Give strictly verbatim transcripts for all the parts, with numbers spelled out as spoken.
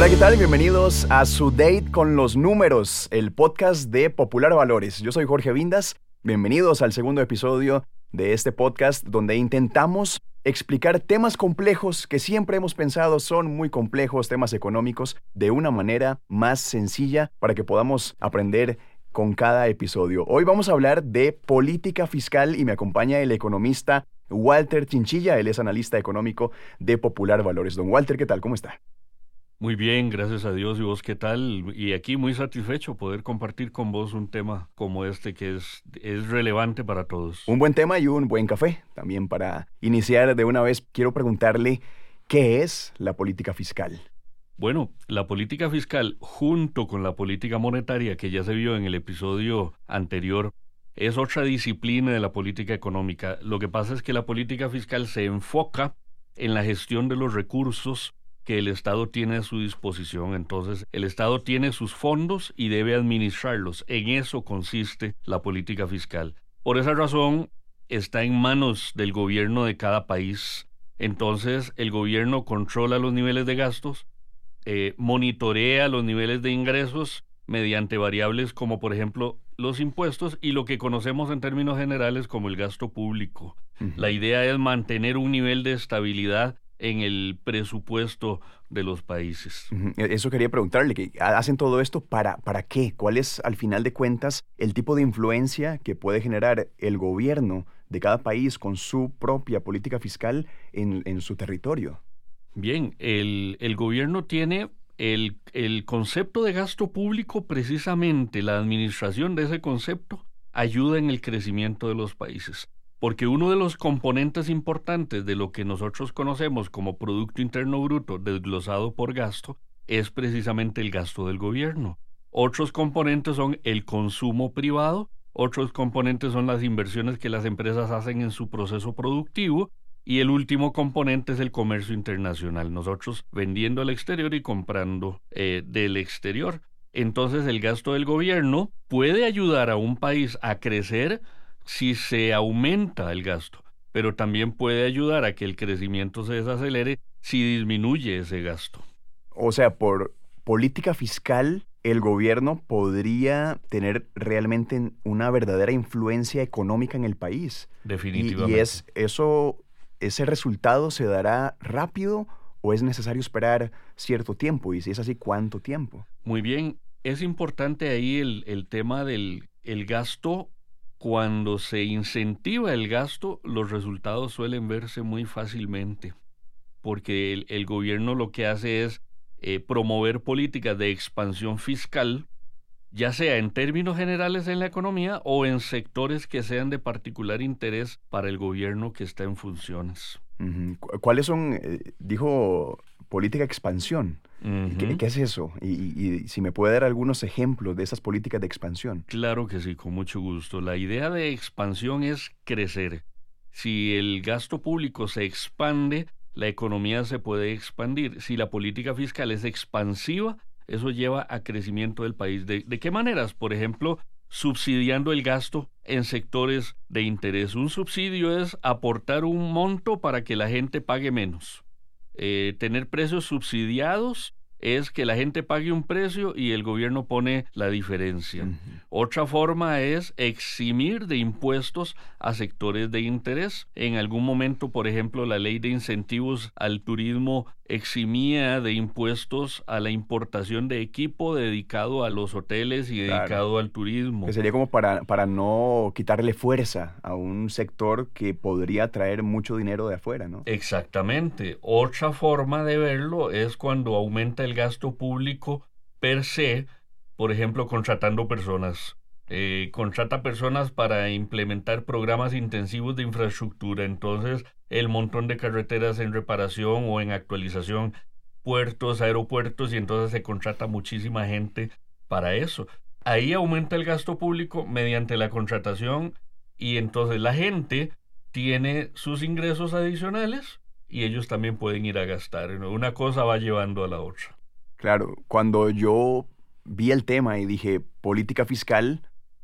Hola, ¿qué tal? Bienvenidos a su Date con los Números, el podcast de Popular Valores. Yo soy Jorge Vindas. Bienvenidos al segundo episodio de este podcast donde intentamos explicar temas complejos que siempre hemos pensado son muy complejos, temas económicos, de una manera más sencilla para que podamos aprender con cada episodio. Hoy vamos a hablar de política fiscal y me acompaña el economista Walter Chinchilla. Él es analista económico de Popular Valores. Don Walter, ¿qué tal? ¿Cómo está? Muy bien, gracias a Dios. ¿Y vos qué tal? Y aquí muy satisfecho poder compartir con vos un tema como este que es, es relevante para todos. Un buen tema y un buen café. También para iniciar de una vez, quiero preguntarle, ¿qué es la política fiscal? Bueno, la política fiscal junto con la política monetaria que ya se vio en el episodio anterior es otra disciplina de la política económica. Lo que pasa es que la política fiscal se enfoca en la gestión de los recursos que el Estado tiene a su disposición. Entonces, el Estado tiene sus fondos y debe administrarlos. En eso consiste la política fiscal. Por esa razón, está en manos del gobierno de cada país. Entonces, el gobierno controla los niveles de gastos, eh, monitorea los niveles de ingresos mediante variables como, por ejemplo, los impuestos y lo que conocemos en términos generales como el gasto público. Uh-huh. La idea es mantener un nivel de estabilidad en el presupuesto de los países. Eso quería preguntarle, que ¿hacen todo esto para, para qué? ¿Cuál es, al final de cuentas, el tipo de influencia que puede generar el gobierno de cada país con su propia política fiscal en, en su territorio? Bien, el, el gobierno tiene el, el concepto de gasto público, precisamente la administración de ese concepto ayuda en el crecimiento de los países. Porque uno de los componentes importantes de lo que nosotros conocemos como Producto Interno Bruto desglosado por gasto es precisamente el gasto del gobierno. Otros componentes son el consumo privado, otros componentes son las inversiones que las empresas hacen en su proceso productivo y el último componente es el comercio internacional, nosotros vendiendo al exterior y comprando eh, del exterior. Entonces el gasto del gobierno puede ayudar a un país a crecer si se aumenta el gasto, pero también puede ayudar a que el crecimiento se desacelere si disminuye ese gasto. O sea, por política fiscal, el gobierno podría tener realmente una verdadera influencia económica en el país. Definitivamente. Y, y es eso, ese resultado se dará rápido o es necesario esperar cierto tiempo, y si es así, ¿cuánto tiempo? Muy bien, es importante ahí el, el tema del el gasto. Cuando se incentiva el gasto, los resultados suelen verse muy fácilmente, porque el, el gobierno lo que hace es eh, promover políticas de expansión fiscal, ya sea en términos generales en la economía o en sectores que sean de particular interés para el gobierno que está en funciones. Uh-huh. ¿Cuáles son, eh, dijo, política de expansión? Uh-huh. ¿Qué, ¿Qué es eso? Y, y, y si me puede dar algunos ejemplos de esas políticas de expansión. Claro que sí, con mucho gusto. La idea de expansión es crecer. Si el gasto público se expande, la economía se puede expandir. Si la política fiscal es expansiva, eso lleva a crecimiento del país. ¿De, de qué maneras? Por ejemplo, subsidiando el gasto en sectores de interés. Un subsidio es aportar un monto para que la gente pague menos. Eh, tener precios subsidiados es que la gente pague un precio y el gobierno pone la diferencia. Uh-huh. Otra forma es eximir de impuestos a sectores de interés. En algún momento, por ejemplo, la ley de incentivos al turismo eximía de impuestos a la importación de equipo dedicado a los hoteles y dedicado claro. al turismo. Que sería como para, para no quitarle fuerza a un sector que podría traer mucho dinero de afuera, ¿no? Exactamente. Otra forma de verlo es cuando aumenta el gasto público per se, por ejemplo, contratando personas. Eh, contrata personas para implementar programas intensivos de infraestructura. Entonces, el montón de carreteras en reparación o en actualización, puertos, aeropuertos, y entonces se contrata muchísima gente para eso. Ahí aumenta el gasto público mediante la contratación y entonces la gente tiene sus ingresos adicionales y ellos también pueden ir a gastar, ¿no? Una cosa va llevando a la otra. Claro, cuando yo vi el tema y dije política fiscal,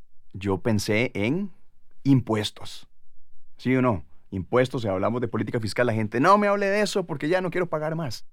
yo pensé en impuestos. ¿Sí o no? Impuestos, si hablamos de política fiscal, la gente, no me hable de eso porque ya no quiero pagar más.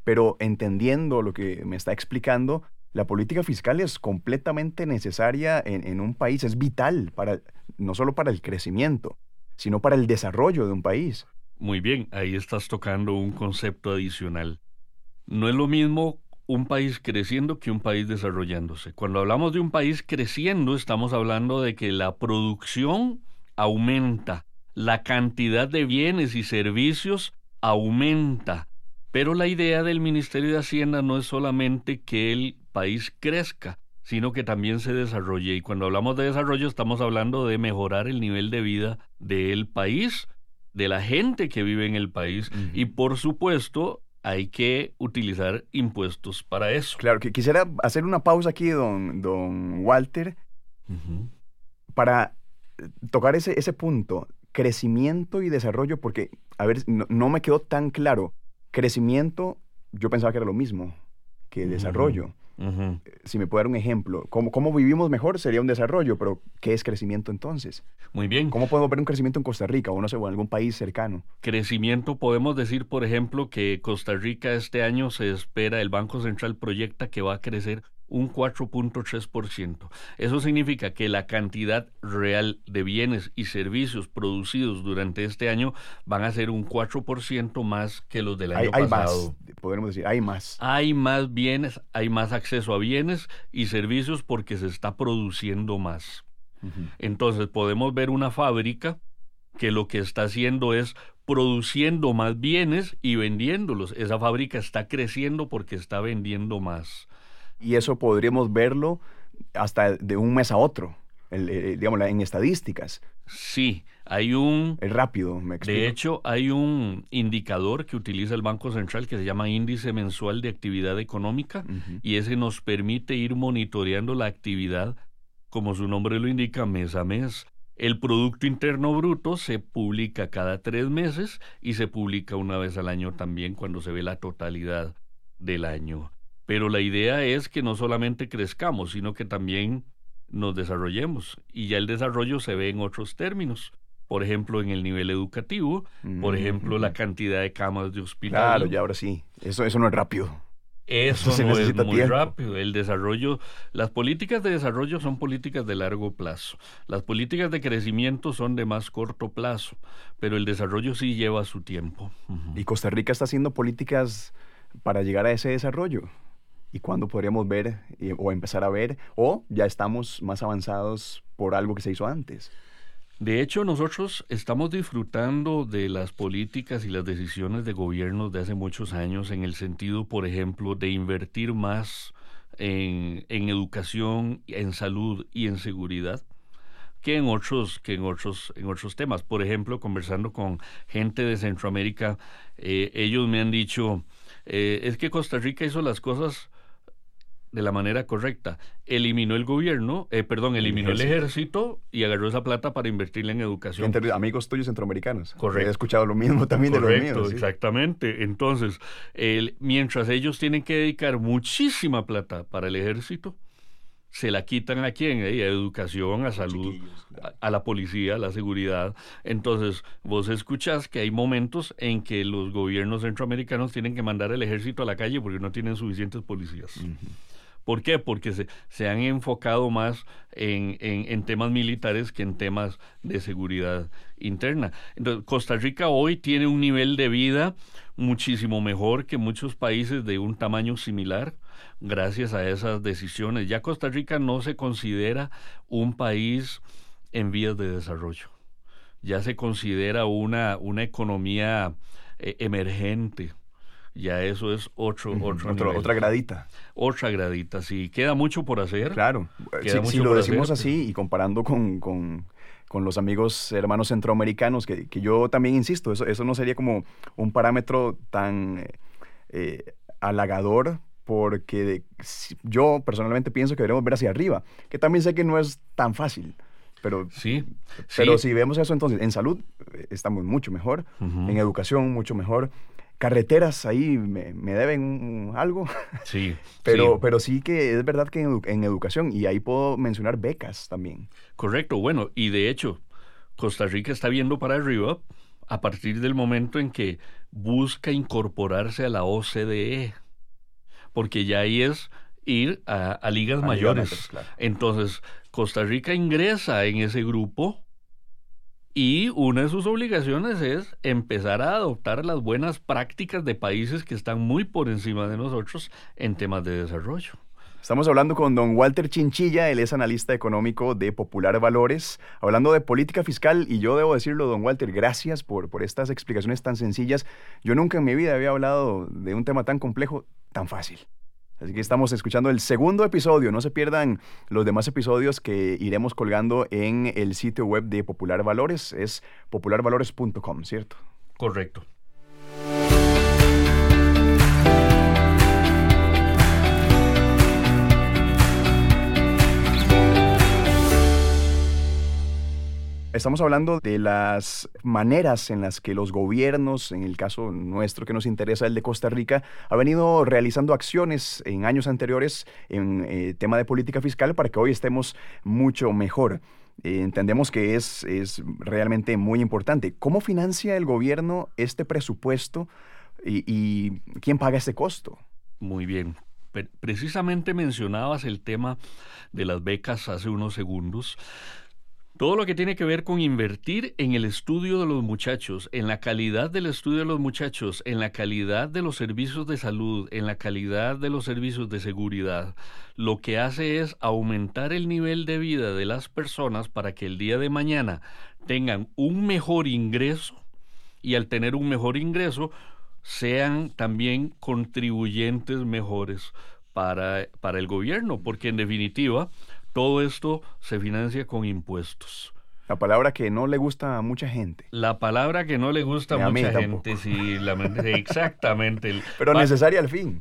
pero entendiendo lo que me está explicando, la política fiscal es completamente necesaria en, en un país, es vital para, no solo para el crecimiento, sino para el desarrollo de un país. Muy bien, ahí estás tocando un concepto adicional. No es lo mismo un país creciendo que un país desarrollándose. Cuando hablamos de un país creciendo, estamos hablando de que la producción aumenta, la cantidad de bienes y servicios aumenta. Pero la idea del Ministerio de Hacienda no es solamente que el país crezca, sino que también se desarrolle. Y cuando hablamos de desarrollo, estamos hablando de mejorar el nivel de vida del país, de la gente que vive en el país, uh-huh. y por supuesto hay que utilizar impuestos para eso. Claro, que quisiera hacer una pausa aquí, don, don Walter, uh-huh. para tocar ese, ese punto, crecimiento y desarrollo, porque, a ver, no, no me quedó tan claro. Crecimiento, yo pensaba que era lo mismo que desarrollo. Uh-huh. Si me puede dar un ejemplo, ¿cómo, cómo vivimos mejor? Sería un desarrollo, pero ¿qué es crecimiento entonces? Muy bien. ¿Cómo podemos ver un crecimiento en Costa Rica o no sé, o en algún país cercano? Crecimiento, podemos decir, por ejemplo, que Costa Rica este año se espera, el Banco Central proyecta que va a crecer un cuatro punto tres por ciento. Eso significa que la cantidad real de bienes y servicios producidos durante este año van a ser un cuatro por ciento más que los del año hay, hay pasado. Más, podemos decir, hay más. Hay más bienes, hay más acceso a bienes y servicios porque se está produciendo más. Uh-huh. Entonces podemos ver una fábrica que lo que está haciendo es produciendo más bienes y vendiéndolos. Esa fábrica está creciendo porque está vendiendo más. Y eso podríamos verlo hasta de un mes a otro, el, el, digamos, en estadísticas. Sí, hay un... Es rápido, me explico. De hecho, hay un indicador que utiliza el Banco Central que se llama Índice Mensual de Actividad Económica, uh-huh. y ese nos permite ir monitoreando la actividad, como su nombre lo indica, mes a mes. El Producto Interno Bruto se publica cada tres meses y se publica una vez al año también cuando se ve la totalidad del año. Pero la idea es que no solamente crezcamos, sino que también nos desarrollemos. Y ya el desarrollo se ve en otros términos. Por ejemplo, en el nivel educativo, mm-hmm. por ejemplo, la cantidad de camas de hospital. Claro, ya ahora sí. Eso, eso no es rápido. Eso, eso no es muy tiempo. rápido. El desarrollo, las políticas de desarrollo son políticas de largo plazo. Las políticas de crecimiento son de más corto plazo, pero el desarrollo sí lleva su tiempo. Uh-huh. ¿Y Costa Rica está haciendo políticas para llegar a ese desarrollo? ¿Y cuándo podríamos ver eh, o empezar a ver? ¿O ya estamos más avanzados por algo que se hizo antes? De hecho, nosotros estamos disfrutando de las políticas y las decisiones de gobiernos de hace muchos años en el sentido, por ejemplo, de invertir más en, en educación, en salud y en seguridad que en otros, que en otros, en otros temas. Por ejemplo, conversando con gente de Centroamérica, eh, ellos me han dicho, eh, es que Costa Rica hizo las cosas de la manera correcta. Eliminó el gobierno, eh, perdón, eliminó el ejército. el ejército y agarró esa plata para invertirla en educación. Entre amigos tuyos centroamericanos. Correcto. He escuchado lo mismo también Correcto, de los míos. ¿Sí? Exactamente. Entonces, el, mientras ellos tienen que dedicar muchísima plata para el ejército, se la quitan a quién, ¿eh? A educación, a salud, claro. a, a la policía, a la seguridad. Entonces, vos escuchás que hay momentos en que los gobiernos centroamericanos tienen que mandar el ejército a la calle porque no tienen suficientes policías. Uh-huh. ¿Por qué? Porque se, se han enfocado más en, en, en temas militares que en temas de seguridad interna. Entonces, Costa Rica hoy tiene un nivel de vida muchísimo mejor que muchos países de un tamaño similar gracias a esas decisiones. Ya Costa Rica no se considera un país en vías de desarrollo. Ya se considera una, una economía eh, emergente. Ya eso es otro, uh-huh. otro Otro, otra gradita. Otra gradita, sí. Queda mucho por hacer. Claro. Queda si mucho si lo por decimos hacer, así y comparando con, con, con los amigos hermanos centroamericanos, que, que yo también insisto, eso, eso no sería como un parámetro tan eh, halagador, porque yo personalmente pienso que deberíamos ver hacia arriba, que también sé que no es tan fácil. Pero, sí, pero sí. si vemos eso, entonces en salud estamos mucho mejor, uh-huh. en educación mucho mejor. Carreteras ahí me, me deben un, algo, sí, pero, sí. pero sí que es verdad que en, edu- en educación, y ahí puedo mencionar becas también. Correcto, bueno, y de hecho, Costa Rica está viendo para arriba a partir del momento en que busca incorporarse a la O C D E, porque ya ahí es ir a, a ligas a mayores. Mayores claro. Entonces, Costa Rica ingresa en ese grupo y una de sus obligaciones es empezar a adoptar las buenas prácticas de países que están muy por encima de nosotros en temas de desarrollo. Estamos hablando con don Walter Chinchilla, él es analista económico de Popular Valores, hablando de política fiscal, y yo debo decirlo, don Walter, gracias por, por estas explicaciones tan sencillas. Yo nunca en mi vida había hablado de un tema tan complejo, tan fácil. Así que estamos escuchando el segundo episodio. No se pierdan los demás episodios que iremos colgando en el sitio web de Popular Valores. Es popular valores punto com, ¿cierto? Correcto. Estamos hablando de las maneras en las que los gobiernos, en el caso nuestro que nos interesa, el de Costa Rica, ha venido realizando acciones en años anteriores en eh, tema de política fiscal para que hoy estemos mucho mejor. Eh, entendemos que es, es realmente muy importante. ¿Cómo financia el gobierno este presupuesto y, y quién paga ese costo? Muy bien. Precisamente mencionabas el tema de las becas hace unos segundos. Todo lo que tiene que ver con invertir en el estudio de los muchachos, en la calidad del estudio de los muchachos, en la calidad de los servicios de salud, en la calidad de los servicios de seguridad, lo que hace es aumentar el nivel de vida de las personas para que el día de mañana tengan un mejor ingreso y al tener un mejor ingreso sean también contribuyentes mejores para, para el gobierno, porque en definitiva todo esto se financia con impuestos. La palabra que no le gusta a mucha gente. La palabra que no le gusta a, a mucha gente, sí, la, exactamente. Pero necesaria al fin.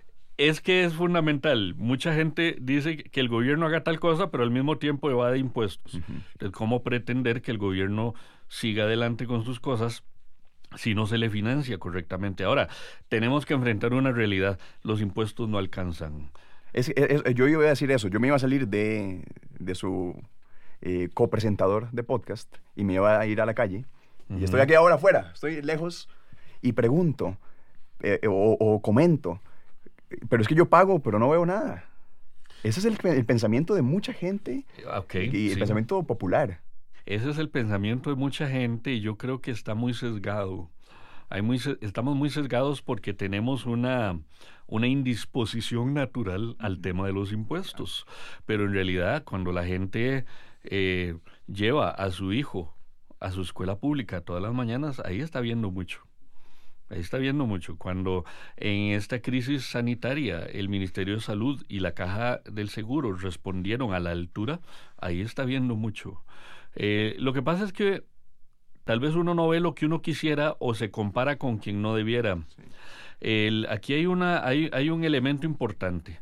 Es que es fundamental. Mucha gente dice que el gobierno haga tal cosa, pero al mismo tiempo evade impuestos. Uh-huh. Entonces, ¿cómo pretender que el gobierno siga adelante con sus cosas si no se le financia correctamente? Ahora, tenemos que enfrentar una realidad. Los impuestos no alcanzan. Es, es, yo iba a decir eso, yo me iba a salir de, de su eh, copresentador de podcast y me iba a ir a la calle. Uh-huh. Y estoy aquí ahora afuera, estoy lejos y pregunto eh, o, o comento, pero es que yo pago, pero no veo nada. Ese es el, el pensamiento de mucha gente okay, y el sí. pensamiento popular. Ese es el pensamiento de mucha gente y yo creo que está muy sesgado. Hay muy, estamos muy sesgados porque tenemos una... una indisposición natural al tema de los impuestos. Pero en realidad, cuando la gente eh, lleva a su hijo a su escuela pública todas las mañanas, ahí está viendo mucho. Ahí está viendo mucho. Cuando en esta crisis sanitaria el Ministerio de Salud y la Caja del Seguro respondieron a la altura, ahí está viendo mucho. Eh, lo que pasa es que tal vez uno no ve lo que uno quisiera o se compara con quien no debiera. Sí. El, aquí hay, una, hay, hay un elemento importante.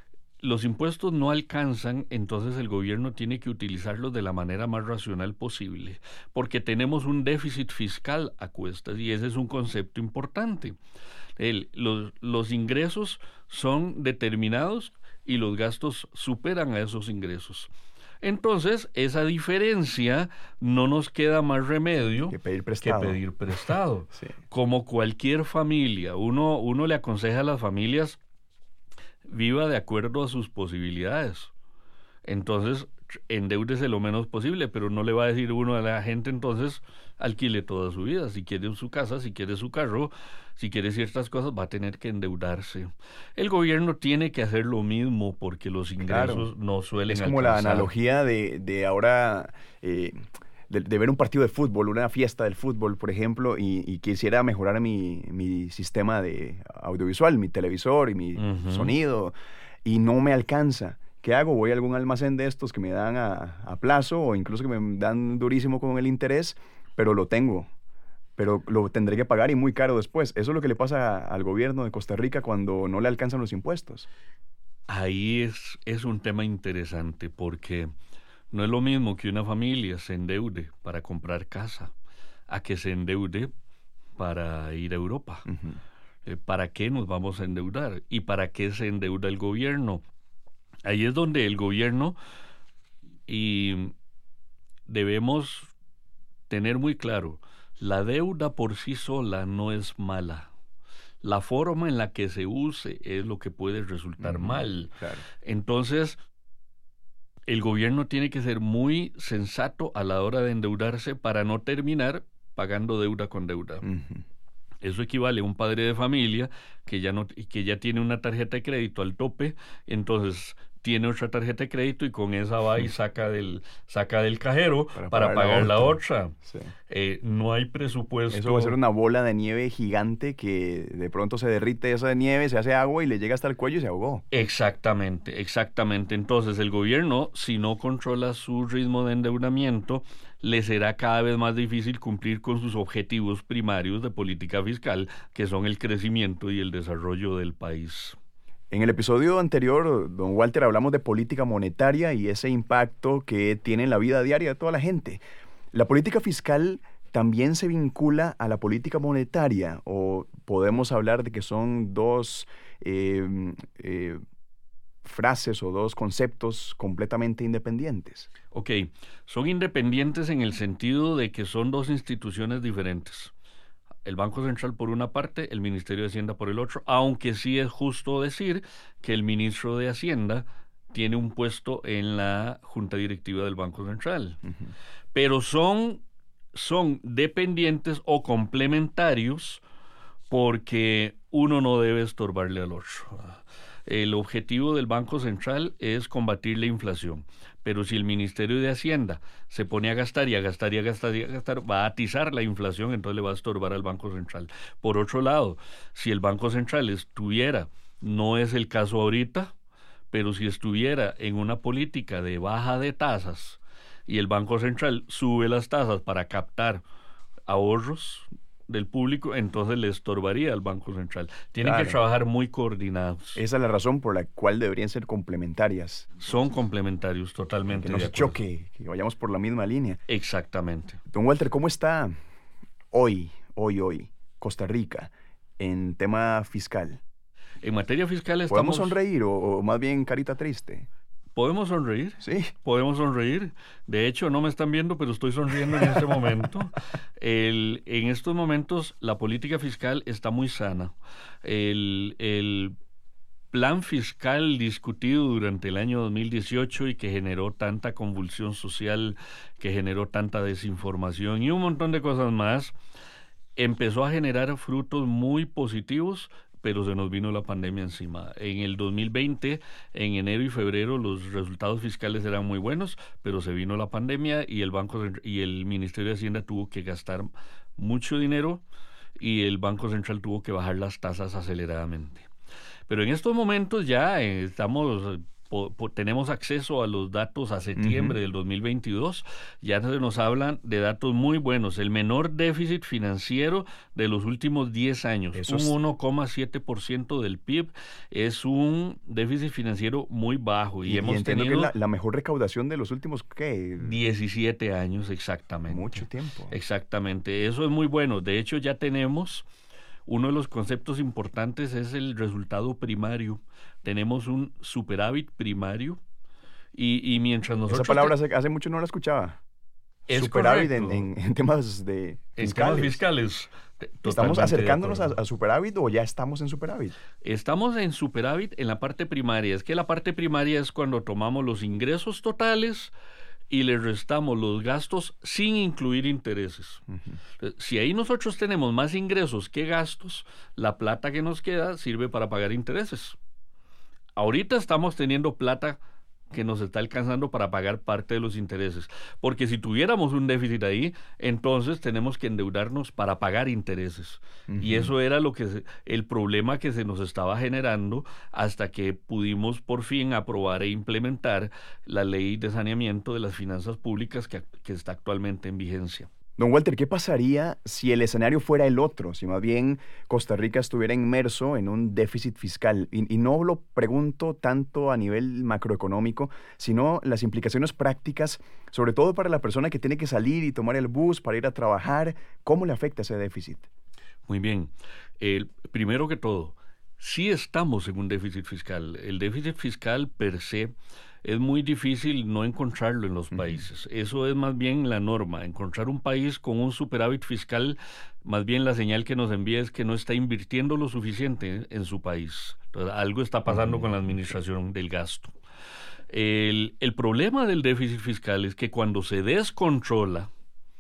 Los impuestos no alcanzan, entonces el gobierno tiene que utilizarlos de la manera más racional posible, porque tenemos un déficit fiscal a cuestas y ese es un concepto importante. El, los, los ingresos son determinados y los gastos superan a esos ingresos. Entonces, esa diferencia no nos queda más remedio que pedir prestado. Que pedir prestado. Sí. Como cualquier familia, uno, uno le aconseja a las familias viva de acuerdo a sus posibilidades. Entonces, endeúdese lo menos posible, pero no le va a decir uno a la gente, entonces, alquile toda su vida. Si quiere su casa, si quiere su carro, si quiere ciertas cosas, va a tener que endeudarse. El gobierno tiene que hacer lo mismo porque los ingresos claro. no suelen alcanzar. Es como alcanzar. La analogía de, de ahora... Eh, De, de ver un partido de fútbol, una fiesta del fútbol, por ejemplo, y, y quisiera mejorar mi, mi sistema de audiovisual, mi televisor y mi uh-huh. sonido, y no me alcanza. ¿Qué hago? Voy a algún almacén de estos que me dan a, a plazo o incluso que me dan durísimo con el interés, pero lo tengo, pero lo tendré que pagar y muy caro después. Eso es lo que le pasa al gobierno de Costa Rica cuando no le alcanzan los impuestos. Ahí es, es un tema interesante porque... no es lo mismo que una familia se endeude para comprar casa a que se endeude para ir a Europa. Uh-huh. Eh, ¿Para qué nos vamos a endeudar? ¿Y para qué se endeuda el gobierno? Ahí es donde el gobierno y debemos tener muy claro, La deuda por sí sola no es mala. La forma en la que se use es lo que puede resultar uh-huh, mal. Claro. Entonces, el gobierno tiene que ser muy sensato a la hora de endeudarse para no terminar pagando deuda con deuda. Uh-huh. Eso equivale a un padre de familia que ya no que ya tiene una tarjeta de crédito al tope, entonces tiene otra tarjeta de crédito y con esa va y saca del saca del cajero para, para pagar, pagar la otra. La otra. Sí. Eh, no hay presupuesto. Eso va a ser una bola de nieve gigante que de pronto se derrite esa nieve, se hace agua y le llega hasta el cuello y se ahogó. Exactamente, exactamente. Entonces el gobierno, si no controla su ritmo de endeudamiento, le será cada vez más difícil cumplir con sus objetivos primarios de política fiscal, que son el crecimiento y el desarrollo del país. En el episodio anterior, don Walter, hablamos de política monetaria y ese impacto que tiene en la vida diaria de toda la gente. ¿La política fiscal también se vincula a la política monetaria o podemos hablar de que son dos eh, eh, frases o dos conceptos completamente independientes? Ok, son independientes en el sentido de que son dos instituciones diferentes. El Banco Central por una parte, el Ministerio de Hacienda por el otro, aunque sí es justo decir que el ministro de Hacienda tiene un puesto en la Junta Directiva del Banco Central. Uh-huh. Pero son, son dependientes o complementarios porque uno no debe estorbarle al otro. El objetivo del Banco Central es combatir la inflación, pero si el Ministerio de Hacienda se pone a gastar y a gastar y a gastar y a gastar, va a atizar la inflación, entonces le va a estorbar al Banco Central. Por otro lado, si el Banco Central estuviera, no es el caso ahorita, pero si estuviera en una política de baja de tasas y el Banco Central sube las tasas para captar ahorros del público, entonces le estorbaría al Banco Central. Tienen claro. que trabajar muy coordinados. Esa es la razón por la cual deberían ser complementarias. Son complementarios totalmente. Que no se choque, que vayamos por la misma línea. Exactamente. Don Walter, ¿cómo está hoy, hoy, hoy, Costa Rica en tema fiscal? En materia fiscal estamos... ¿Podemos sonreír o, o más bien carita triste? ¿Podemos sonreír? Sí. Podemos sonreír. De hecho, no me están viendo, pero estoy sonriendo en este momento. El, en estos momentos, la política fiscal está muy sana. El, el plan fiscal discutido durante el año dos mil dieciocho y que generó tanta convulsión social, que generó tanta desinformación y un montón de cosas más, empezó a generar frutos muy positivos, pero se nos vino la pandemia encima. En el dos mil veinte, en enero y febrero, los resultados fiscales eran muy buenos, pero se vino la pandemia y el Banco y el Ministerio de Hacienda tuvo que gastar mucho dinero y el Banco Central tuvo que bajar las tasas aceleradamente. Pero en estos momentos ya eh, estamos... Po, po, tenemos acceso a los datos a septiembre uh-huh. del dos mil veintidós, ya se nos hablan de datos muy buenos, el menor déficit financiero de los últimos diez años, Eso un es... uno coma siete por ciento del P I B, es un déficit financiero muy bajo. Y, y hemos y tenido que la, la mejor recaudación de los últimos, ¿qué? diecisiete años, exactamente. Mucho tiempo. Exactamente, eso es muy bueno. De hecho, ya tenemos... Uno de los conceptos importantes es el resultado primario. Tenemos un superávit primario y, y mientras nosotros... Esa palabra hace, hace mucho no la escuchaba. Es superávit en, en, en temas de fiscales. En temas fiscales. ¿Estamos acercándonos a, a superávit o ya estamos en superávit? Estamos en superávit en la parte primaria. Es que la parte primaria es cuando tomamos los ingresos totales y le restamos los gastos sin incluir intereses. Uh-huh. Si ahí nosotros tenemos más ingresos que gastos, la plata que nos queda sirve para pagar intereses. Ahorita estamos teniendo plata que nos está alcanzando para pagar parte de los intereses, porque si tuviéramos un déficit ahí, entonces tenemos que endeudarnos para pagar intereses. Uh-huh. Y eso era lo que se, el problema que se nos estaba generando hasta que pudimos por fin aprobar e implementar la ley de saneamiento de las finanzas públicas que, que está actualmente en vigencia. Don Walter, ¿qué pasaría si el escenario fuera el otro? Si más bien Costa Rica estuviera inmerso en un déficit fiscal. Y, y no lo pregunto tanto a nivel macroeconómico, sino las implicaciones prácticas, sobre todo para la persona que tiene que salir y tomar el bus para ir a trabajar. ¿Cómo le afecta ese déficit? Muy bien. Eh, primero que todo, sí estamos en un déficit fiscal. El déficit fiscal per se es muy difícil no encontrarlo en los países. Uh-huh. Eso es más bien la norma. Encontrar un país con un superávit fiscal, más bien la señal que nos envía es que no está invirtiendo lo suficiente en su país. Entonces, algo está pasando uh-huh. con la administración del gasto. El, el problema del déficit fiscal es que cuando se descontrola,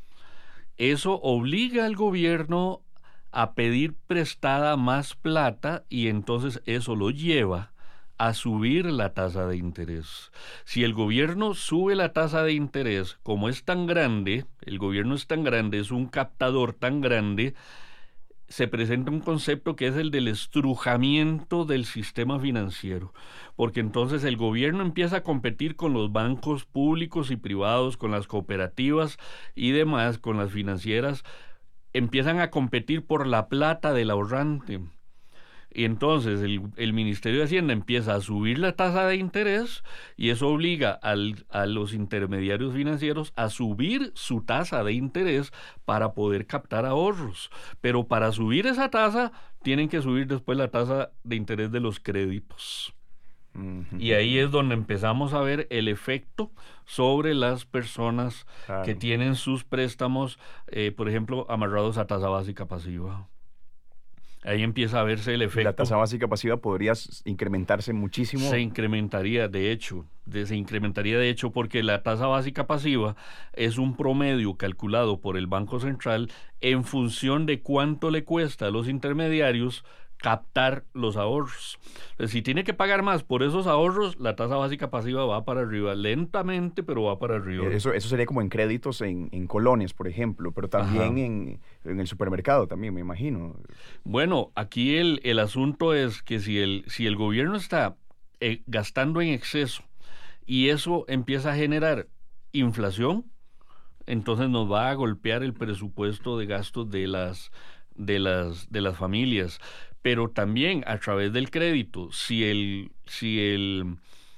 eso obliga al gobierno a pedir prestada más plata y entonces eso lo lleva a subir la tasa de interés. Si el gobierno sube la tasa de interés, como es tan grande, el gobierno es tan grande, es un captador tan grande, se presenta un concepto que es el del estrujamiento del sistema financiero, porque entonces el gobierno empieza a competir con los bancos públicos y privados, con las cooperativas y demás, con las financieras, empiezan a competir por la plata del ahorrante. Y entonces el, el Ministerio de Hacienda empieza a subir la tasa de interés y eso obliga al, a los intermediarios financieros a subir su tasa de interés para poder captar ahorros. Pero para subir esa tasa tienen que subir después la tasa de interés de los créditos. Uh-huh. Y ahí es donde empezamos a ver el efecto sobre las personas claro. que tienen sus préstamos, eh, por ejemplo, amarrados a tasa básica pasiva. Ahí empieza a verse el efecto. La tasa básica pasiva podría incrementarse muchísimo. Se incrementaría, de hecho, de, se incrementaría de hecho porque la tasa básica pasiva es un promedio calculado por el Banco Central en función de cuánto le cuesta a los intermediarios captar los ahorros. Entonces, si tiene que pagar más por esos ahorros, la tasa básica pasiva va para arriba, lentamente, pero va para arriba. Eso, eso sería como en créditos en, en colones, por ejemplo, pero también en, en el supermercado también, me imagino. Bueno, aquí el, el asunto es que si el, si el gobierno está eh, gastando en exceso y eso empieza a generar inflación, entonces nos va a golpear el presupuesto de gastos de las, de las, de las familias. Pero también a través del crédito, si el, si el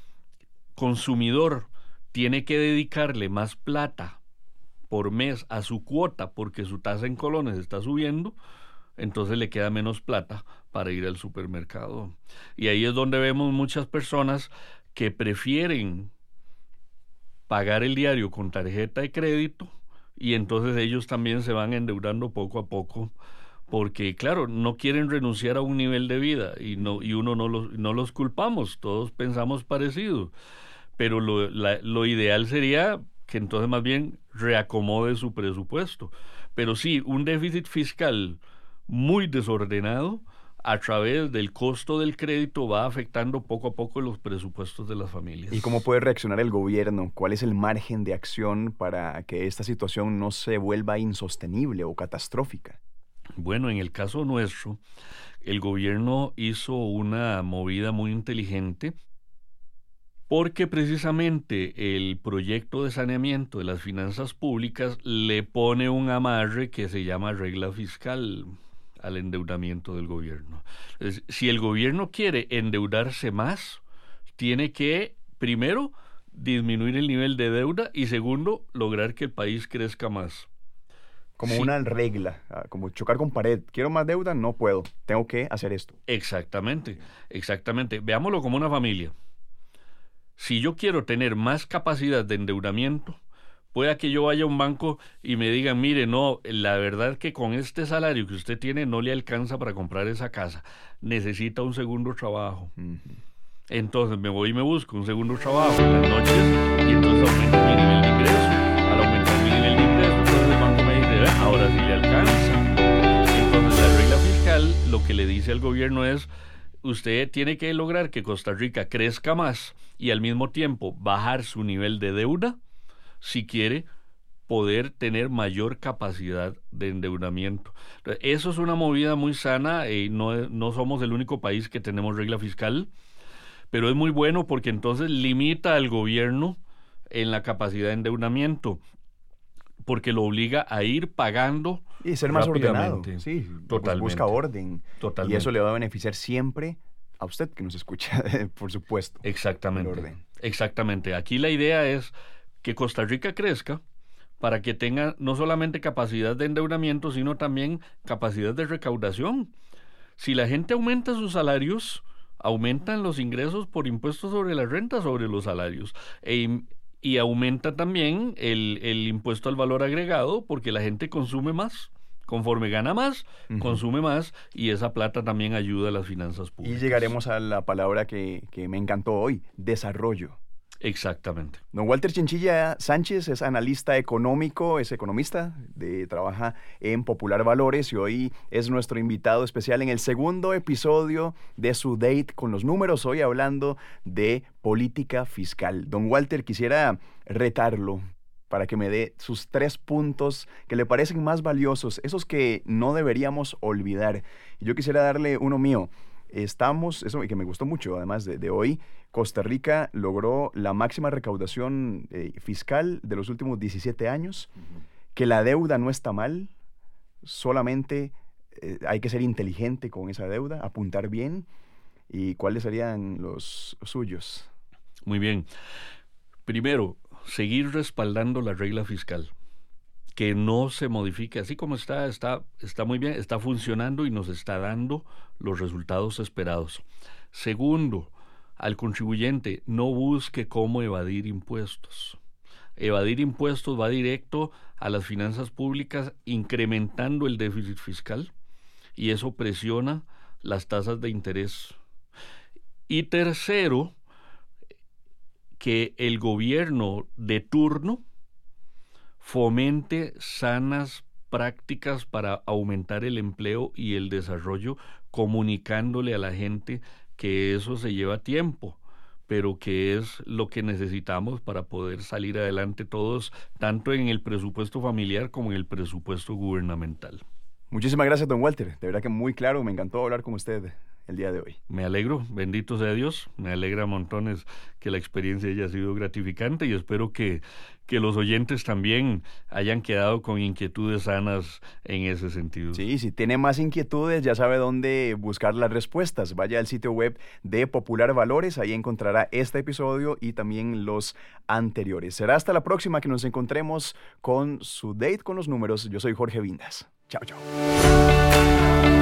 consumidor tiene que dedicarle más plata por mes a su cuota porque su tasa en colones está subiendo, entonces le queda menos plata para ir al supermercado. Y ahí es donde vemos muchas personas que prefieren pagar el diario con tarjeta de crédito y entonces ellos también se van endeudando poco a poco, porque claro, no quieren renunciar a un nivel de vida y no y uno no los, no los culpamos, todos pensamos parecido, pero lo, la, lo ideal sería que entonces más bien reacomode su presupuesto. Pero sí, un déficit fiscal muy desordenado a través del costo del crédito va afectando poco a poco los presupuestos de las familias. ¿Y cómo puede reaccionar el gobierno? ¿Cuál es el margen de acción para que esta situación no se vuelva insostenible o catastrófica? Bueno, en el caso nuestro, el gobierno hizo una movida muy inteligente porque precisamente el proyecto de saneamiento de las finanzas públicas le pone un amarre que se llama regla fiscal al endeudamiento del gobierno. Entonces, si el gobierno quiere endeudarse más, tiene que, primero, disminuir el nivel de deuda y segundo, lograr que el país crezca más. Como sí. Una regla, como chocar con pared. Quiero más deuda, no puedo. Tengo que hacer esto. Exactamente, exactamente. Veámoslo como una familia. Si yo quiero tener más capacidad de endeudamiento, pueda que yo vaya a un banco y me digan, mire, no, la verdad que con este salario que usted tiene no le alcanza para comprar esa casa. Necesita un segundo trabajo. Uh-huh. Entonces me voy y me busco un segundo trabajo en las noches y entonces aumento mi nivel de ingreso. Al aumentar mi nivel de ingreso, entonces el banco me dice, eh, ahora sí le alcanza. Entonces la regla fiscal lo que le dice al gobierno es, usted tiene que lograr que Costa Rica crezca más y al mismo tiempo bajar su nivel de deuda si quiere poder tener mayor capacidad de endeudamiento. Eso es una movida muy sana y no, no somos el único país que tenemos regla fiscal, pero es muy bueno porque entonces limita al gobierno en la capacidad de endeudamiento, porque lo obliga a ir pagando y ser más ordenado. Sí, totalmente. Busca orden. Totalmente. Y eso le va a beneficiar siempre a usted que nos escucha, por supuesto. Exactamente. Orden. Exactamente. Aquí la idea es que Costa Rica crezca para que tenga no solamente capacidad de endeudamiento, sino también capacidad de recaudación. Si la gente aumenta sus salarios, aumentan los ingresos por impuestos sobre la renta sobre los salarios. E, y aumenta también el, el impuesto al valor agregado porque la gente consume más. Conforme gana más, uh-huh. consume más y esa plata también ayuda a las finanzas públicas. Y llegaremos a la palabra que, que me encantó hoy, desarrollo. Exactamente. Don Walter Chinchilla Sánchez es analista económico, es economista, de, trabaja en Popular Valores y hoy es nuestro invitado especial en el segundo episodio de su Date con los Números, hoy hablando de política fiscal. Don Walter, quisiera retarlo para que me dé sus tres puntos que le parecen más valiosos, esos que no deberíamos olvidar. Y yo quisiera darle uno mío. Estamos, eso que me gustó mucho, además de, de hoy, Costa Rica logró la máxima recaudación eh, fiscal de los últimos diecisiete años, uh-huh. que la deuda no está mal, solamente eh, hay que ser inteligente con esa deuda, apuntar bien. ¿Y cuáles serían los suyos? Muy bien. Primero, seguir respaldando la regla fiscal, que no se modifique, así como está, está, está muy bien, está funcionando y nos está dando los resultados esperados. Segundo, al contribuyente no busque cómo evadir impuestos. Evadir impuestos va directo a las finanzas públicas, incrementando el déficit fiscal, y eso presiona las tasas de interés. Y tercero, que el gobierno de turno fomente sanas prácticas para aumentar el empleo y el desarrollo, comunicándole a la gente que eso se lleva tiempo, pero que es lo que necesitamos para poder salir adelante todos, tanto en el presupuesto familiar como en el presupuesto gubernamental. Muchísimas gracias, don Walter. De verdad que muy claro, me encantó hablar con usted el día de hoy. Me alegro, bendito sea Dios, me alegra montones que la experiencia haya sido gratificante y espero que, que los oyentes también hayan quedado con inquietudes sanas en ese sentido. Sí, si tiene más inquietudes ya sabe dónde buscar las respuestas. Vaya al sitio web de Popular Valores, ahí encontrará este episodio y también los anteriores. Será hasta la próxima que nos encontremos con su Date con los Números. Yo soy Jorge Vindas. Chao, chao.